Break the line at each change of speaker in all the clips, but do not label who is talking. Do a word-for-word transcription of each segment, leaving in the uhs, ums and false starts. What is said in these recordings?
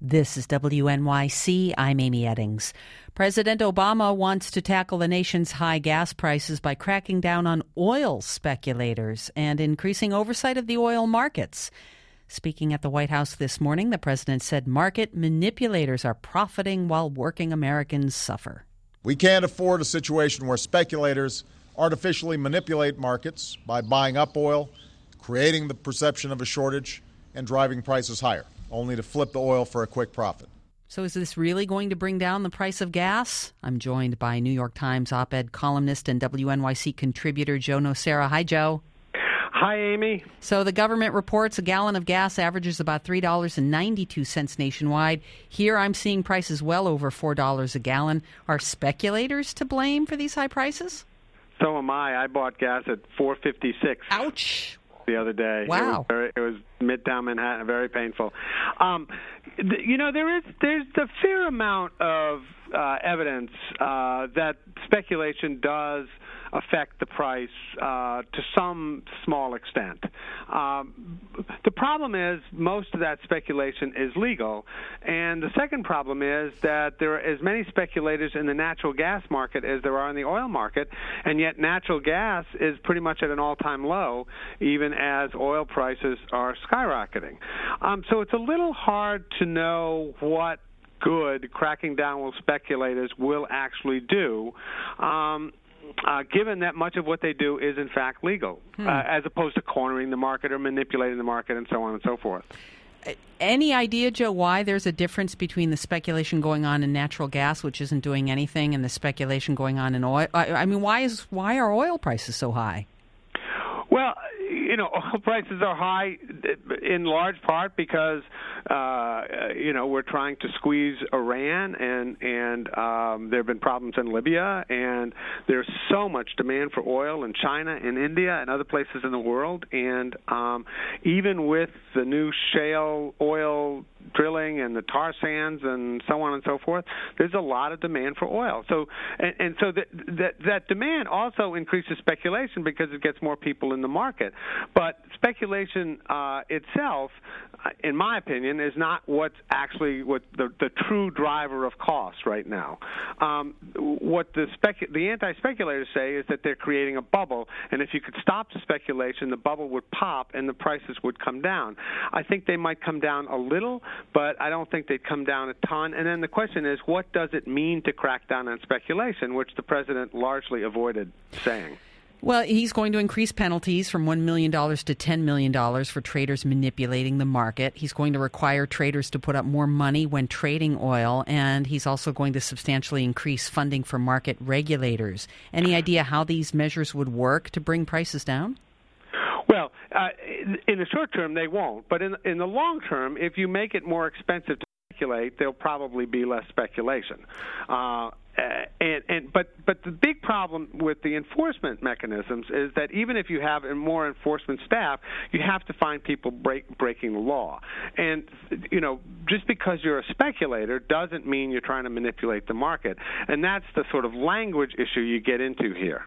This is W N Y C. I'm Amy Eddings. President Obama wants to tackle the nation's high gas prices by cracking down on oil speculators and increasing oversight of the oil markets. Speaking at the White House this morning, the president said market manipulators are profiting while working Americans suffer.
We can't afford a situation where speculators artificially manipulate markets by buying up oil, creating the perception of a shortage, and driving prices higher, only to flip the oil for a quick profit.
So is this really going to bring down the price of gas? I'm joined by New York Times op-ed columnist and W N Y C contributor Joe Nocera. Hi, Joe.
Hi, Amy.
So the government reports a gallon of gas averages about three dollars and ninety-two cents nationwide. Here I'm seeing prices well over four dollars a gallon. Are speculators to blame for these high prices?
So am I. I bought gas at four fifty-six.
Ouch.
The other day.
Wow.
It was, very, it was Midtown Manhattan, very painful. Um, th- you know, there is there's a fair amount of uh, evidence uh, that speculation does affect the price uh, to some small extent. Um, the problem is most of that speculation is legal, and the second problem is that there are as many speculators in the natural gas market as there are in the oil market, and yet natural gas is pretty much at an all-time low, even as oil prices are skyrocketing. Um, so it's a little hard to know what good cracking down on speculators will actually do. Um, Uh, given that much of what they do is, in fact, legal, hmm. uh, as opposed to cornering the market or manipulating the market and so on and so forth.
Any idea, Joe, why there's a difference between the speculation going on in natural gas, which isn't doing anything, and the speculation going on in oil? I, I mean, why is why are oil prices so high?
Well, you know, oil prices are high in large part because, uh, you know, we're trying to squeeze Iran, and and um, there have been problems in Libya, and there's so much demand for oil in China and India and other places in the world. And um, even with the new shale oil drilling and the tar sands and so on and so forth, there's a lot of demand for oil. So and, and so that, that that demand also increases speculation because it gets more people in the market. But speculation uh, itself, in my opinion, is not what's actually what the, the true driver of cost right now. Um, what the specu- the anti-speculators say is that they're creating a bubble, and if you could stop the speculation, the bubble would pop and the prices would come down. I think they might come down a little, but I don't think they'd come down a ton. And then the question is, what does it mean to crack down on speculation, which the president largely avoided saying?
Well, he's going to increase penalties from one million dollars to ten million dollars for traders manipulating the market. He's going to require traders to put up more money when trading oil, and he's also going to substantially increase funding for market regulators. Any idea how these measures would work to bring prices down?
Well, uh, in the short term, they won't. But in, in the long term, if you make it more expensive to speculate, there'll probably be less speculation. Uh, and, and but but the big problem with the enforcement mechanisms is that even if you have a more enforcement staff, you have to find people break, breaking the law. And you know, just because you're a speculator doesn't mean you're trying to manipulate the market. And that's the sort of language issue you get into here.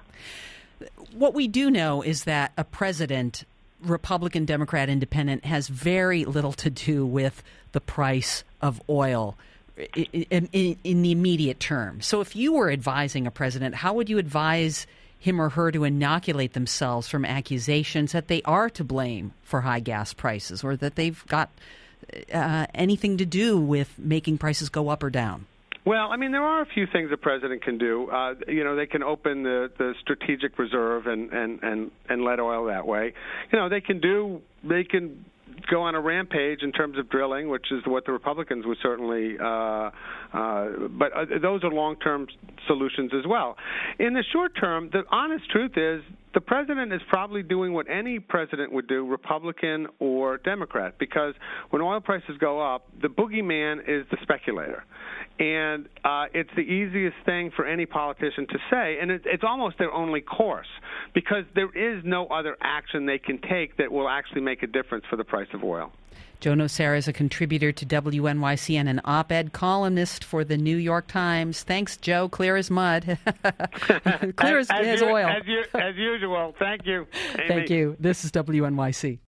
What we do know is that a president, Republican, Democrat, Independent, has very little to do with the price of oil in, in, in the immediate term. So if you were advising a president, how would you advise him or her to inoculate themselves from accusations that they are to blame for high gas prices or that they've got uh, anything to do with making prices go up or down?
Well, I mean, there are a few things the president can do. Uh, you know, they can open the, the strategic reserve and, and, and, and let oil that way. You know, they can do, they can go on a rampage in terms of drilling, which is what the Republicans would certainly, uh, uh, but uh, those are long-term solutions as well. In the short term, the honest truth is the president is probably doing what any president would do, Republican or Democrat, because when oil prices go up, the boogeyman is the speculator. And uh, it's the easiest thing for any politician to say, and it, it's almost their only course, because there is no other action they can take that will actually make a difference for the price of oil.
Joe Nocera is a contributor to W N Y C and an op-ed columnist for the New York Times. Thanks, Joe. Clear as mud. Clear as, as, as, as oil.
As, as usual. Thank you, Amy.
Thank you. This is W N Y C.